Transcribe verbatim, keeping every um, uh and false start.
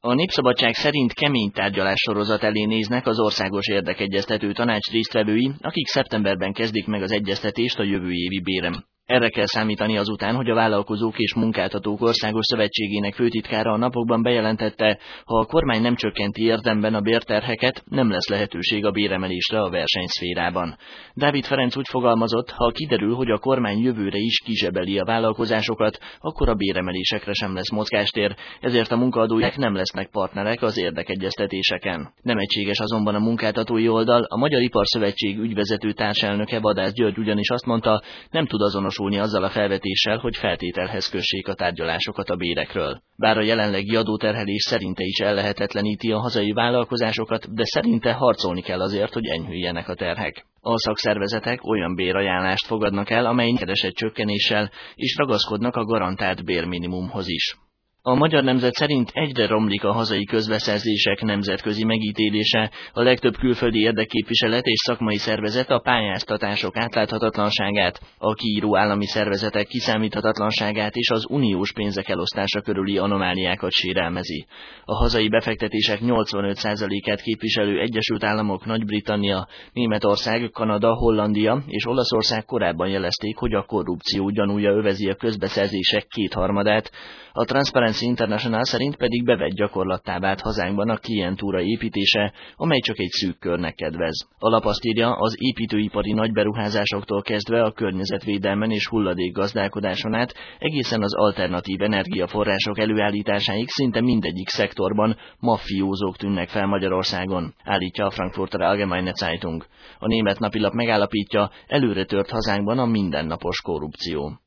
A Népszabadság szerint kemény tárgyalássorozat elé néznek az Országos Érdekegyeztető Tanács résztvevői, akik szeptemberben kezdik meg az egyeztetést a jövő évi bérem. Erre kell számítani azután, hogy a Vállalkozók és Munkáltatók Országos Szövetségének főtitkára a napokban bejelentette, ha a kormány nem csökkenti érdemben a bérterheket, nem lesz lehetőség a béremelésre a versenyszférában. Dávid Ferenc úgy fogalmazott, ha kiderül, hogy a kormány jövőre is kizsebeli a vállalkozásokat, akkor a béremelésekre sem lesz mozgástér, ezért a munkaadók nem lesznek partnerek az érdekegyeztetéseken. Nem egységes azonban a munkáltatói oldal, a Magyar Iparszövetség ügyvezető társelnöke Vadász György ugyanis azt mondta, nem tud azonos azzal a felvetéssel, hogy feltételhez kössék a tárgyalásokat a bérekről. Bár a jelenlegi adóterhelés szerinte is ellehetetleníti a hazai vállalkozásokat, de szerinte harcolni kell azért, hogy enyhüljenek a terhek. A szakszervezetek olyan bérajánlást fogadnak el, amely keresett csökkenéssel, és ragaszkodnak a garantált bérminimumhoz is. A Magyar Nemzet szerint egyre romlik a hazai közbeszerzések nemzetközi megítélése, a legtöbb külföldi érdekképviselet és szakmai szervezet a pályáztatások átláthatatlanságát, a kiíró állami szervezetek kiszámíthatatlanságát és az uniós pénzek elosztása körüli anomáliákat sérelmezi. A hazai befektetések nyolcvanöt százalékát képviselő Egyesült Államok, Nagy-Britannia, Németország, Kanada, Hollandia és Olaszország korábban jelezték, hogy a korrupció gyanúja övezi a közbeszerzések kétharmadát, a Transparency International szerint pedig bevett gyakorlattá vált hazánkban a klientúra építése, amely csak egy szűk körnek kedvez. A lap azt írja, az építőipari nagyberuházásoktól kezdve a környezetvédelmen és hulladékgazdálkodáson át egészen az alternatív energiaforrások előállításáig szinte mindegyik szektorban maffiózók tűnnek fel Magyarországon, állítja a Frankfurter Allgemeine Zeitung. A német napilap megállapítja, előre tört hazánkban a mindennapos korrupció.